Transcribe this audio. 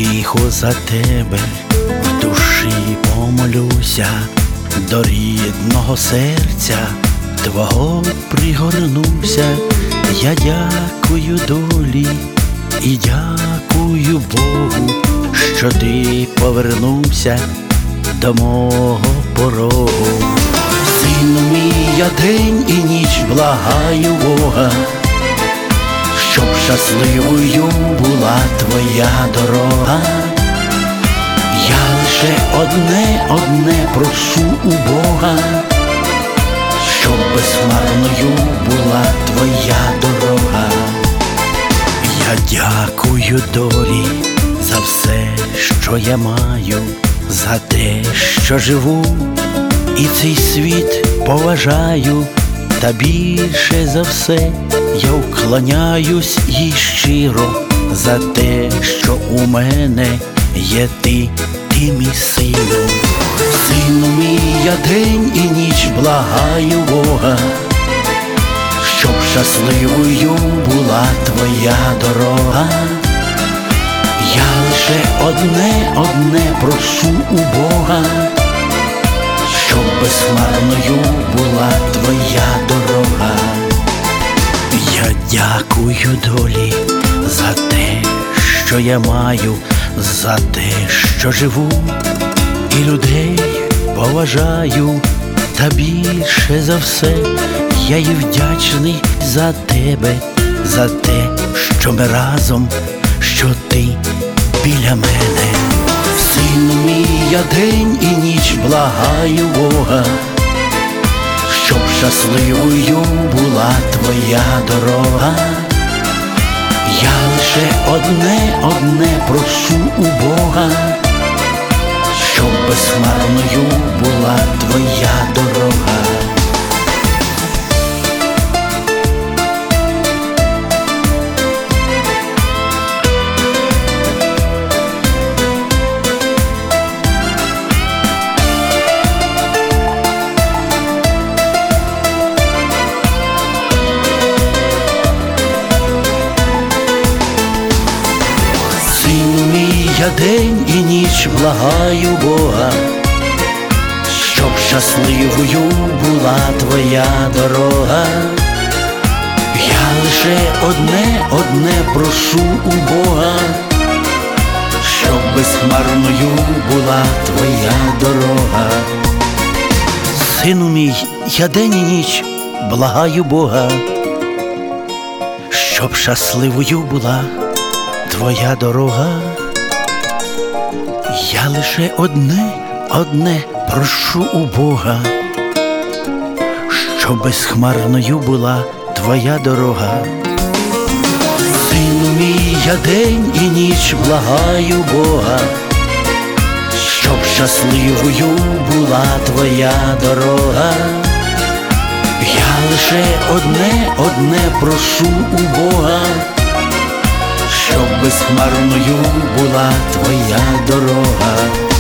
Тихо за тебе в душі помолюся, до рідного серця твого пригорнуся. Я дякую долі і дякую Богу, що ти повернувся до мого порогу. Сину мій, я день і ніч благаю Бога, щоб щасливою була твоя дорога. Я лише одне прошу у Бога, щоб безхмарною була твоя дорога. Я дякую долі за все, що я маю, за те, що живу, і цей світ поважаю. Та більше за все я вклоняюсь їй щиро за те, що у мене є ти мій сину. Сину мій, я день і ніч благаю Бога, щоб щасливою була твоя дорога. Я лише одне прошу у Бога, щоб безхмарною була твоя дорога. Я дякую долі за те, що я маю, за те, що живу, і людей поважаю. Та більше за все я і вдячний за тебе, за те, що ми разом, що ти біля мене. Сину мій, я день і ніч благаю Бога, щоб щасливою була твоя дорога. Я лише одне прошу у Бога, щоб безхмарною була твоя дорога. Я день і ніч благаю Бога, щоб щасливою була твоя дорога. Я лише одне прошу у Бога, щоб безхмарною була твоя дорога. Сину мій, я день і ніч благаю Бога, щоб щасливою була твоя дорога. Я лише одне прошу у Бога, щоб безхмарною була твоя дорога. Сину мій, я день і ніч благаю Бога, щоб щасливою була твоя дорога. Я лише одне прошу у Бога, щоб безхмарною була твоя дорога.